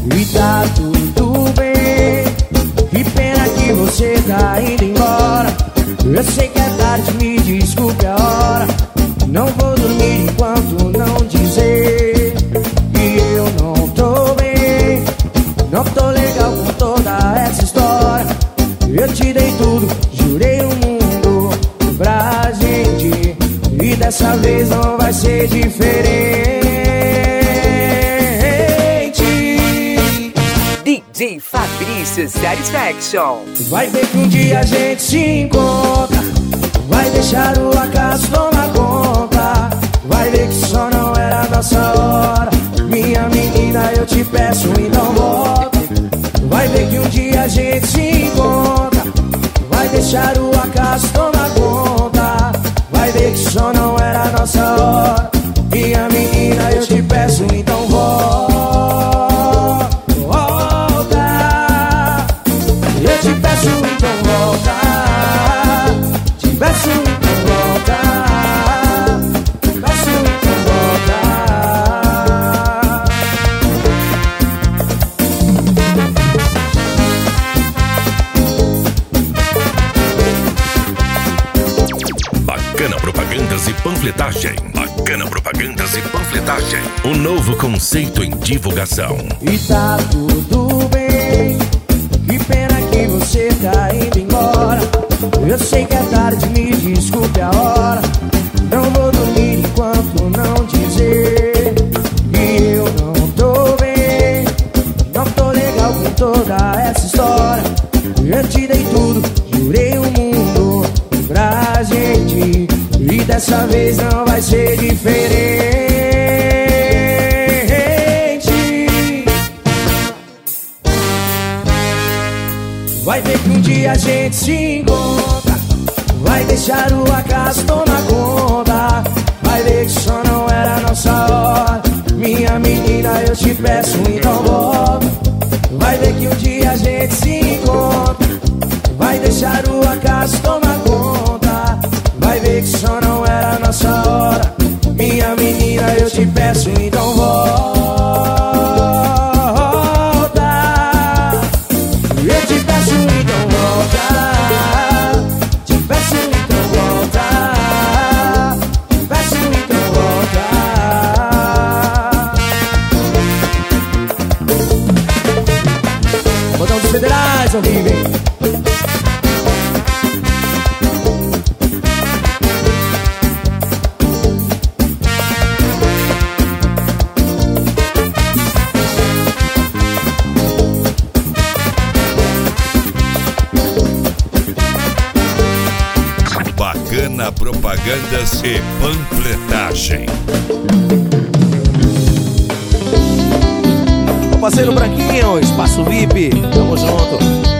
e tá tudo bem. Que pena que você tá indo embora. Eu sei que é tarde, me desculpe a hora. Não vou dormir enquanto não dizer que eu não tô bem. Não tô legal com toda essa história. Eu te dei tudo, jurei o mundo pra gente, e dessa vez não vai ser diferente. DJ Fabrício Satisfaction. Vai ver que um dia a gente se encontra. Vai deixar o acaso tomar conta. Vai ver que só não era a nossa hora. Minha menina, eu te peço, então volta. Vai ver que um dia a gente se encontra. Vai deixar o acaso tomar conta. Vai ver que só não era a nossa hora. Minha menina, eu te peço, então volta. Eu te peço, então volta. Te peço, então volta. Te peço, então volta. Bacana Propagandas e Panfletagem. Bacana Propagandas e Panfletagem. O novo conceito em divulgação. E tá tudo bem. Que pena que você tá indo embora. Eu sei que é tarde, me desculpe a hora. Não vou dormir enquanto não dizer que eu não tô bem. Não tô legal com toda essa história. Eu te dei tudo, jurei o mundo pra gente, e dessa vez não vai ser diferente. Vai ver que um dia a gente se encontra. Vai deixar o acaso tomar conta. Vai ver que só não era a nossa hora. Minha menina, eu te peço, então volta. Vai ver que um dia a gente se encontra. Vai deixar o acaso tomar conta. Vai ver que só não era a nossa hora. Minha menina, eu te peço, então volta. Eu te peço, então volta. Te peço, então volta. Te peço, então volta. Botão dos federais ao vivo, hein? Bacana Propagandas e Panfletagem. Meu parceiro Branquinho, Espaço VIP, tamo junto.